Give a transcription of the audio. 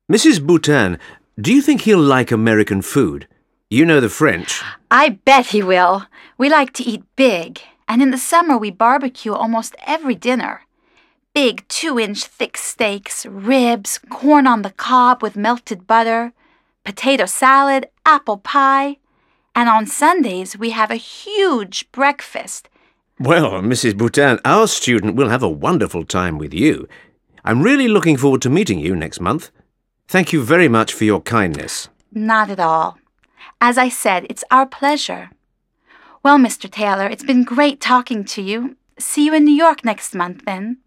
Mrs. Boutin, do you think he'll like American food? You know the French. I bet he will. We like to eat big, and in the summer we barbecue almost every dinner. Big 2-inch thick steaks, ribs, corn on the cob with melted butter, potato salad, apple pie. And on Sundays we have a huge breakfast. Well, Mrs. Boutin, our student will have a wonderful time with you. I'm really looking forward to meeting you next month. Thank you very much for your kindness. Not at all. As I said, it's our pleasure. Well, Mr. Taylor, it's been great talking to you. See you in New York next month, then.